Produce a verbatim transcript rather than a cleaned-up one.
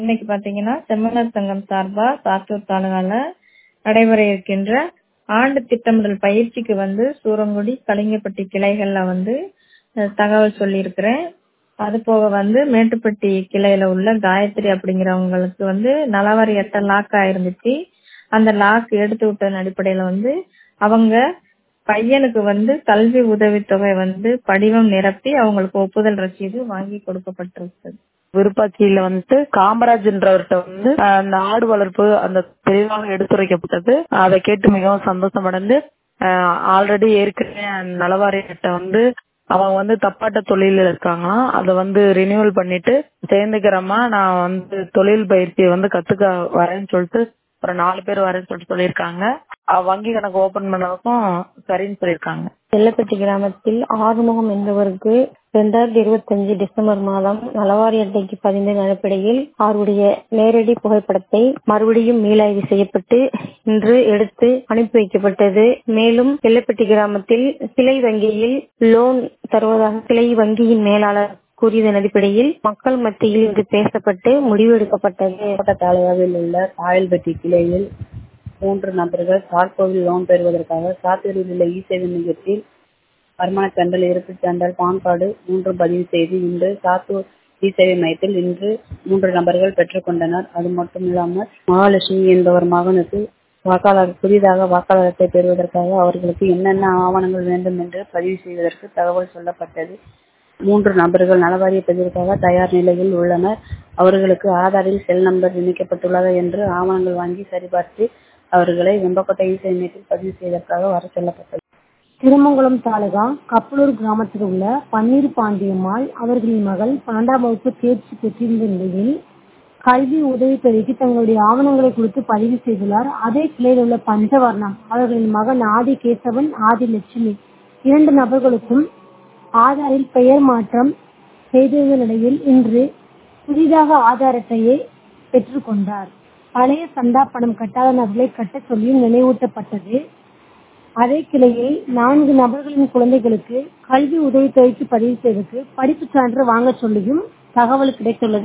இன்னைக்கு பாத்தீங்கன்னா செம்மலர் சங்கம் சார்பா சாத்தூர் தாலுகால நடைபெற இருக்கின்ற ஆண்டு திட்டமிடல் பயிற்சிக்கு வந்து சூரங்குடி, கலிங்கப்பட்டி கிளைகள்ல வந்து அஹ், தகவல் சொல்லியிருக்கிறேன். அது போக வந்து மேட்டுப்பட்டி கிளையில உள்ள காயத்ரி அப்படிங்கிறவங்களுக்கு வந்து நலவாரி அட்டை லாக் ஆயிருந்துச்சு. அந்த லாக் எடுத்து விட்டதன் அடிப்படையில வந்து அவங்க பையனுக்கு வந்து கல்வி உதவித்தொகை வந்து படிவம் நிரப்பி அவங்களுக்கு ஒப்புதல் ரசீது வாங்கி கொடுக்கப்பட்டிருக்கு. விருப்பாட்சியில வந்துட்டு காமராஜ்ன்றவர்கிட்ட வந்து அஹ், அந்த ஆடு வளர்ப்பு அந்த தெளிவாக எடுத்துரைக்கப்பட்டது. அதை கேட்டு மிகவும் சந்தோஷமடைந்து ஆல்ரெடி ஏற்கனவே நலவாரியத்தை வந்து அவங்க வந்து தப்பாட்ட தொழில இருக்காங்களாம், அதை வந்து ரினியூவல் பண்ணிட்டு சேர்ந்துக்கிறமா நான் வந்து தொழில் பயிற்சியை வந்து கத்துக்க வரேன்னு சொல்லிட்டு ஒரு நாலு பேர் வரேன்னு சொல்லிட்டு சொல்லியிருக்காங்க. அஹ், வங்கி கணக்கு ஓபன் பண்ணதுக்கும் சரின்னு சொல்லியிருக்காங்க. எல்லப்பட்டி கிராமத்தில் ஆறுமுகம் என்பவருக்கு இரண்டாயிரத்தி இருபத்தி அஞ்சு டிசம்பர் மாதம் நலவாரி அட்டைக்கு பதிந்த அடிப்படையில் அவருடைய நேரடி புகைப்படத்தை மறுபடியும் மீளாய்வு செய்யப்பட்டு இன்று எடுத்து அனுப்பி வைக்கப்பட்டது. மேலும் எல்லப்பட்டி கிராமத்தில் கிளை வங்கியில் லோன் தருவதாக கிளை வங்கியின் மேலாளர் கூறியதன் அடிப்படையில் மக்கள் மத்தியில் இது பேசப்பட்டு முடிவு எடுக்கப்பட்டது. தாலுகாவில் உள்ள தாயல்பட்டி கிளையில் மூன்று நபர்கள் தாழ்கோவில் லோன் பெறுவதற்காக சாத்தூரில் உள்ள இ சேவை மையத்தில் வருமானச் சான்றிதழ், இருப்புச் சான்றிதழ், பான் கார்டு மூன்று பதிவு செய்து இன்று சாத்தூர் இ சேவை மையத்தில் இன்று மூன்று நபர்கள் பெற்றுக் கொண்டனர். அது மட்டுமில்லாமல் மகாலட்சுமி என்பவர் மகனுக்கு வாக்காளர் புதிதாக வாக்காளர் அட்டை பெறுவதற்காக அவர்களுக்கு என்னென்ன ஆவணங்கள் வேண்டும் என்று பதிவு செய்வதற்கு தகவல் சொல்லப்பட்டது. மூன்று நபர்கள் நலவாரிய பதிவிற்காக தயார் நிலையில் உள்ளனர். அவர்களுக்கு ஆதாரில் செல் நம்பர் இணைக்கப்பட்டுள்ளதா என்று ஆவணங்கள் வாங்கி சரிபார்த்து அவர்களை வெம்பக்கோட்டை இ சேவை மையத்தில் பதிவு செய்வதற்காக வர சொல்லப்பட்டது. திருமங்கலம் தாலுகா கப்பலூர் கிராமத்தில் உள்ள பன்னீர் பாண்டியம்மாள் அவர்களின் மகள் பன்னெண்டாம் வகுப்பு தேர்ச்சி பெற்றிருந்த நிலையில் கல்வி உதவித்தொகைக்கு தங்களுடைய ஆவணங்களை கொடுத்து பதிவு செய்துள்ளார். அதே கிளையில் உள்ள பஞ்சவர்ணம் அவர்களின் மகன் ஆதி கேசவன், ஆதி லட்சுமி இரண்டு நபர்களுக்கும் ஆதாரில் பெயர் மாற்றம் செய்திருந்த நிலையில் இன்று புதிதாக ஆதார் அட்டையை பெற்றுக் கொண்டார். பழைய சந்தா பணம் கட்டாத நபர்களை கட்ட சொல்லியும் நினைவூட்டப்பட்டது. அதே கிளையில் நான்கு நபர்களின் குழந்தைகளுக்கு கல்வி உதவித்தொகைக்கு பதிவு செய்வதற்கு படிப்பு சான்று வாங்க சொல்லியும் தகவல் கிடைத்துள்ளது.